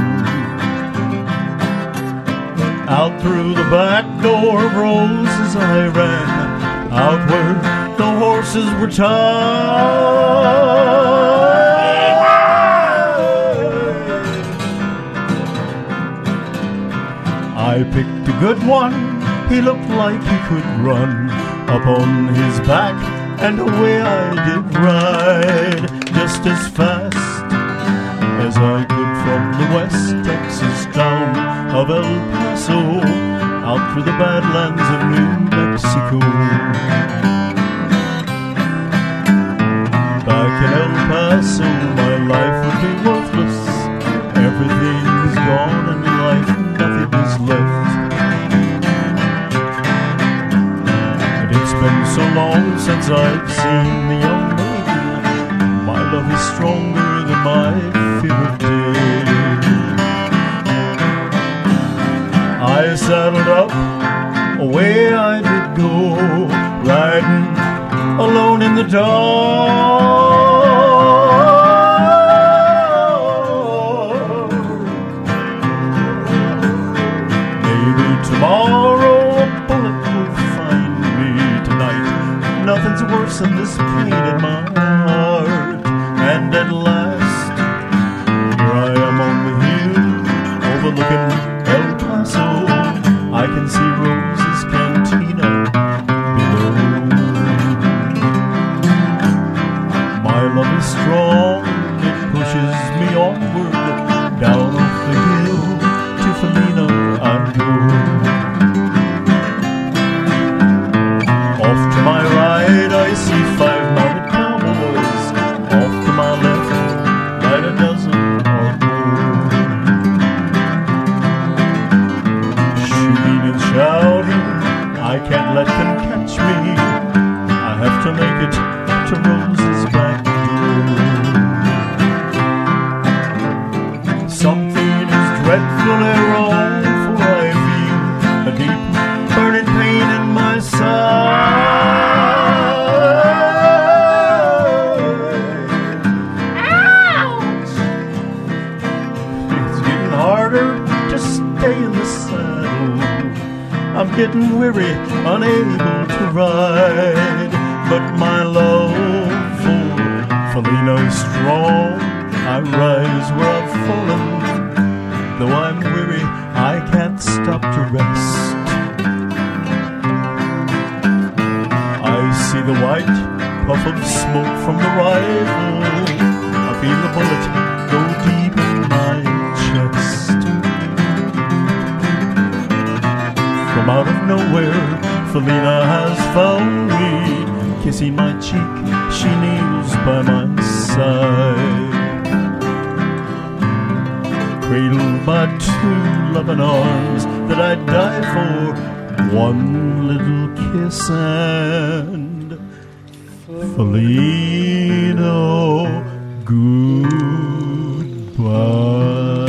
Out through the back door of Rose's I ran, out where the horses were tied. I picked a good one, he looked like he could run. Up on his back and away I did ride, just as fast as I could from the West Texas town of El Paso, out through the badlands of New Mexico. Back in El Paso, my life would be worthless. Everything's gone in life, nothing is left. And it's been so long since I've seen the young lady. My love is stronger than my fear of death. I saddled up, away I did go, riding alone in the dark. Maybe tomorrow a bullet will find me. Tonight nothing's worse than this pain in my heart. And at last, here I am on the hill overlooking El Paso. I can see Rose's Cantina below. My love is strong, it pushes me onward. Down off the hill to Felina I go. Off to my right I see five mounted cowboys. Off to my left, right a dozen or more. Shooting and shouting dreadfully wrong, for I feel a deep burning pain in my side. Ouch! It's getting harder to stay in the saddle. I'm getting weary, unable to ride, but my love for Felina is strong. I rise where I've fallen. Though I'm weary, I can't stop to rest. I see the white puff of smoke from the rifle. I feel the bullet go deep in my chest. From out of nowhere, Felina has found me. Kissing my cheek, she kneels by my side. Cradled by two loving arms that I'd die for one little kiss, and Felina, goodbye.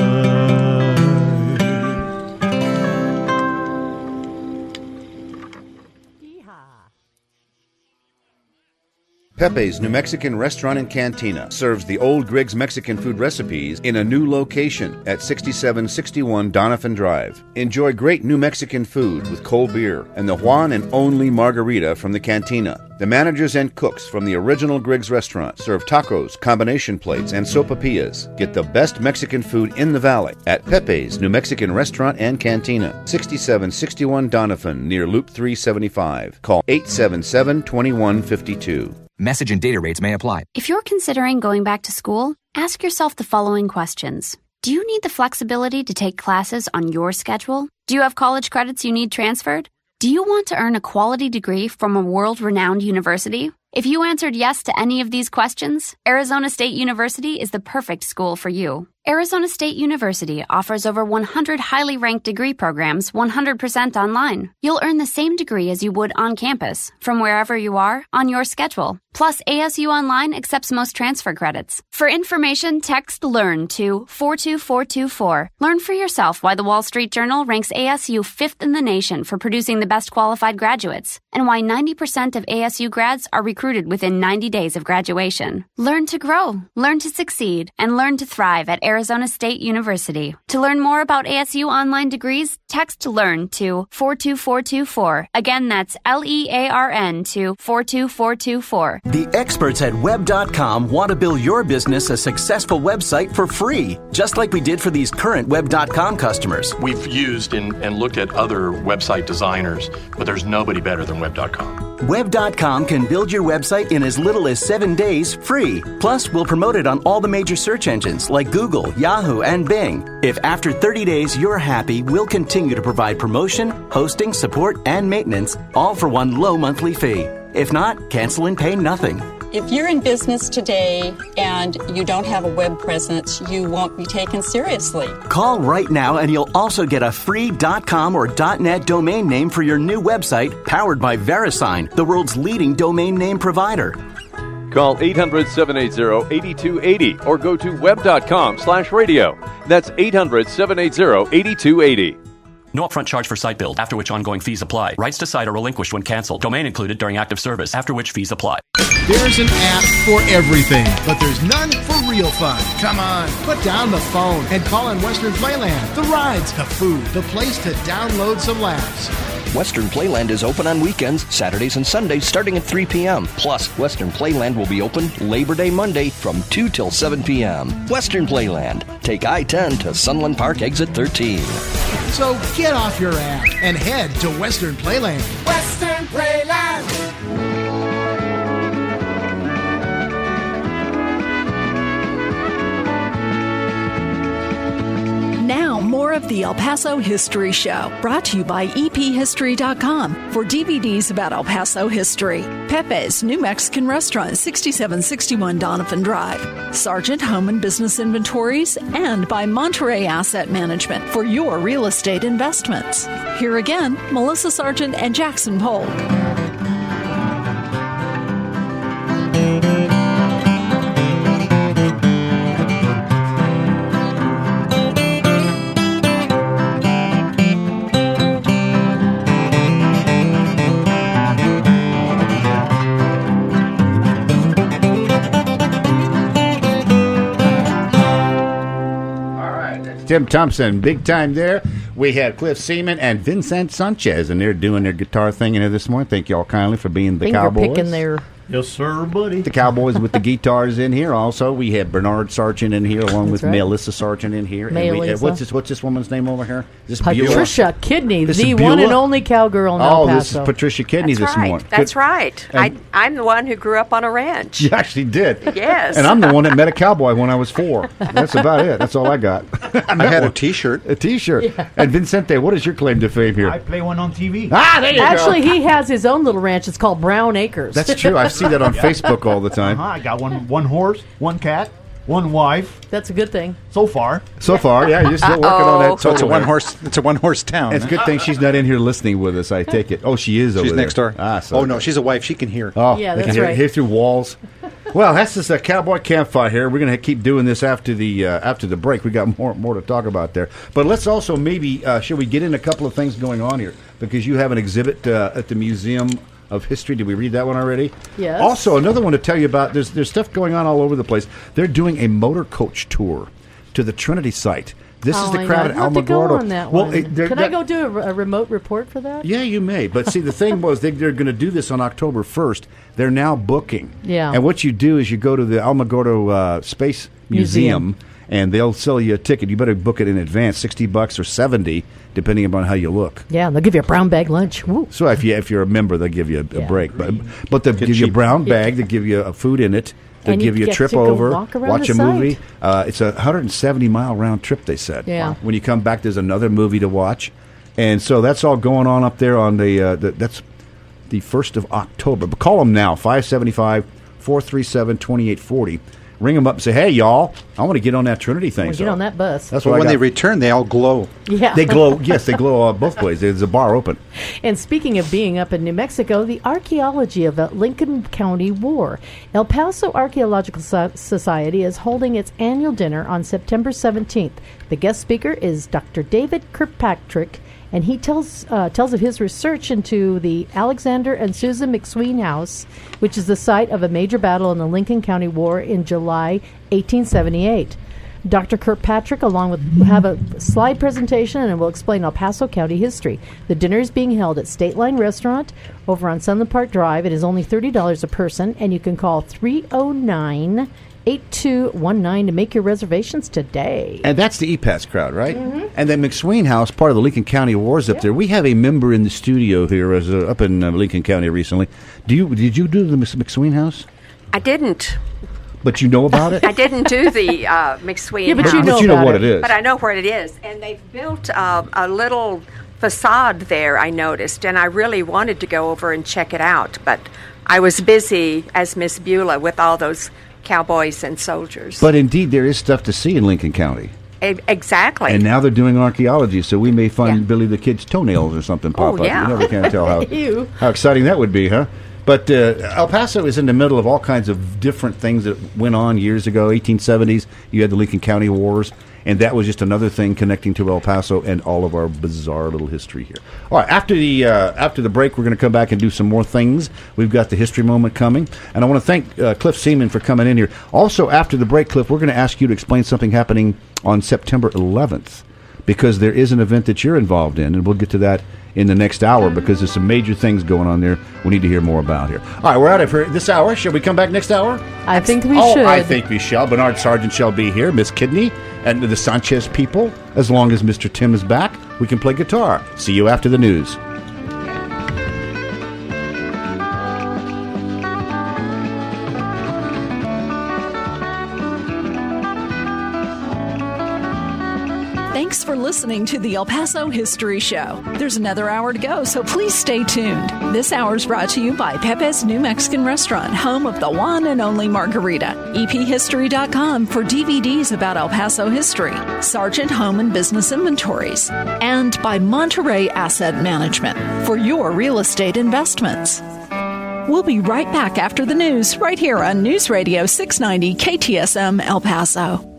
Pepe's New Mexican Restaurant and Cantina serves the old Griggs Mexican food recipes in a new location at sixty-seven sixty-one Donovan Drive. Enjoy great New Mexican food with cold beer and the Juan and only margarita from the Cantina. The managers and cooks from the original Griggs restaurant serve tacos, combination plates, and sopapillas. Get the best Mexican food in the valley at Pepe's New Mexican Restaurant and Cantina, sixty-seven sixty-one Donovan, near Loop three seventy-five. Call eight seven seven, two one five two. Message and data rates may apply. If you're considering going back to school, ask yourself the following questions. Do you need the flexibility to take classes on your schedule? Do you have college credits you need transferred? Do you want to earn a quality degree from a world-renowned university? If you answered yes to any of these questions, Arizona State University is the perfect school for you. Arizona State University offers over one hundred highly ranked degree programs one hundred percent online. You'll earn the same degree as you would on campus, from wherever you are, on your schedule. Plus, A S U Online accepts most transfer credits. For information, text LEARN to four two four two four. Learn for yourself why the Wall Street Journal ranks A S U fifth in the nation for producing the best qualified graduates, and why ninety percent of A S U grads are recruited within ninety days of graduation. Learn to grow, learn to succeed, and learn to thrive at Arizona State University. To learn more about A S U online degrees, text LEARN to four two four two four. Again, that's L E A R N to four two four two four. The experts at web dot com want to build your business a successful website for free, just like we did for these current web dot com customers. We've used and, and looked at other website designers, but there's nobody better than web dot com. web dot com can build your website in as little as seven days free. Plus, we'll promote it on all the major search engines like Google, Yahoo, and Bing. If after thirty days you're happy, we'll continue to provide promotion, hosting, support, and maintenance, all for one low monthly fee. If not, cancel and pay nothing. If you're in business today and you don't have a web presence, you won't be taken seriously. Call right now and you'll also get a free .com or .net domain name for your new website, powered by VeriSign, the world's leading domain name provider. Call eight hundred, seven eight zero, eight two eight zero or go to web dot com slash radio. That's eight hundred, seven eight zero, eight two eight zero. No upfront charge for site build, after which ongoing fees apply. Rights to site are relinquished when canceled. Domain included during active service, after which fees apply. There's an app for everything, but there's none for real fun. Come on, put down the phone and call on Western Playland. The rides, the food, the place to download some laughs. Western Playland is open on weekends, Saturdays and Sundays starting at three p.m. Plus, Western Playland will be open Labor Day Monday from two till seven p.m. Western Playland. Take I ten to Sunland Park exit thirteen. So get off your ass and head to Western Playland. Western Playland! Now, more of the El Paso History Show, brought to you by E P history dot com for D V Ds about El Paso history. Pepe's New Mexican Restaurant, sixty-seven sixty-one Donovan Drive. Sargent Home and Business Inventories, and by Monterey Asset Management for your real estate investments. Here again, Melissa Sargent and Jackson Polk. Tim Thompson, big time there. We had Cliff Seaman and Vincent Sanchez, and they're doing their guitar thing in here this morning. Thank you all kindly for being the Finger Cowboys. picking there. Yes, sir, buddy. The Cowboys with the guitars in here. Also, we have Bernard Sargent in here, along That's with right. Melissa Sargent in here. And we, uh, Melissa. what's this? What's this woman's name over here? Is this Beulah? Patricia Kidney, This the is one Beulah? and only cowgirl in El Oh, Paso. this is Patricia Kidney That's this right. morning. That's Good- right. I, And- I'm the one who grew up on a ranch. You actually did. Yes. And I'm the one that met a cowboy when I was four. That's about it. That's all I got. I, had a T-shirt. A T-shirt. And Vincente, what is your claim to fame here? I play one on T V. Ah, there you Actually, go. he has his own little ranch. It's called Brown Acres. That's true. I see that on Facebook all the time. Uh-huh. I got one one horse, one cat, one wife. That's a good thing. So far. So far, yeah, you're still working on that. So it's a total one there. horse. It's a one horse town. It's a good thing she's not in here listening with us. I take it. Oh, she is over She's there. next door. Ah, so oh no, she's a wife. She can hear. Oh, Yeah, they can that's hear, right. hear through walls. Well, that's just a cowboy campfire here. We're going to keep doing this after the uh, after the break. We got more more to talk about there. But let's also maybe uh, should we get in a couple of things going on here, because you have an exhibit uh, at the Museum of History. Did we read that one already? Yes. Also, another one to tell you about. There's there's stuff going on all over the place. They're doing a motor coach tour to the Trinity site. This oh, is the I crowd know. at I'd love to go Alamogordo. on that Well, one. it- they're- Can I that- go do a, a remote report for that? Yeah, you may. But see, the thing was, they, they're going to do this on October first. They're now booking. Yeah. And what you do is you go to the Alamogordo uh, Space Museum, Museum. and they'll sell you a ticket. You better book it in advance, sixty bucks or seventy, depending upon how you look. Yeah, and they'll give you a brown bag lunch. Woo. So if you if you're a member, they'll give you a, a Yeah. break. But but they'll give you a brown bag. They'll give you a food in it. They'll And you give you a get trip to go over, walk around watch the a movie. site. Uh, it's a one hundred seventy mile round trip, they said. Yeah. When you come back, there's another movie to watch. And so that's all going on up there on the, uh, the that's the first of October. But call them now, five seven five, four three seven, two eight four zero. Ring them up and say, hey, y'all, I want to get on that Trinity thing. Well, So get on that bus. That's But what I when got. they return, they all glow. Yeah. They glow. Yes, they glow uh, both ways. There's a bar open. And speaking of being up in New Mexico, the archaeology of the Lincoln County War. El Paso Archaeological So- Society is holding its annual dinner on September seventeenth. The guest speaker is Doctor David Kirkpatrick, and he tells uh, tells of his research into the Alexander and Susan McSween House, which is the site of a major battle in the Lincoln County War in July eighteen seventy-eight. Doctor Kirkpatrick, along with, have a slide presentation and will explain El Paso County history. The dinner is being held at State Line Restaurant over on Sunland Park Drive. It is only thirty dollars a person, and you can call three oh nine, eight two one nine to make your reservations today. And that's the E P A S crowd, right? Mhm. And then McSween House, part of the Lincoln County Wars up there. We have a member in the studio here, as uh, up in uh, Lincoln County recently. Do you did you do the Mc- McSween House? I didn't. But you know about it? I didn't do the uh, McSween Yeah, but house. you know But you know about what it. it is. But I know where it is. And they've built uh, a little facade there, I noticed. And I really wanted to go over and check it out. But I was busy as Miss Beulah with all those cowboys and soldiers. But indeed, there is stuff to see in Lincoln County. E- exactly. And now they're doing archaeology, so we may find Yeah. Billy the Kid's toenails or something pop Oh, up. yeah. You never can tell how, Ew. how exciting that would be, huh? But uh, El Paso is in the middle of all kinds of different things that went on years ago. eighteen seventies, you had the Lincoln County Wars, and that was just another thing connecting to El Paso and all of our bizarre little history here. All right, after the uh, after the break, we're going to come back and do some more things. We've got the history moment coming, and I want to thank uh, Cliff Seaman for coming in here. Also, after the break, Cliff, we're going to ask you to explain something happening on September eleventh, because there is an event that you're involved in, and we'll get to that in the next hour, because there's some major things going on there we need to hear more about here. All right, we're out of here this hour. Shall we come back next hour? I think we oh, should. I think we shall. Bernard Sargent shall be here, Miss Kidney, and the Sanchez people. As long as Mister Tim is back, we can play guitar. See you after the news. Thanks for listening to the El Paso History Show. There's another hour to go, so please stay tuned. This hour's brought to you by Pepe's New Mexican Restaurant, home of the one and only margarita. E P history dot com for D V Ds about El Paso history. Sargent Home and Business Inventories. And by Monterey Asset Management for your real estate investments. We'll be right back after the news, right here on News Radio six ninety K T S M El Paso.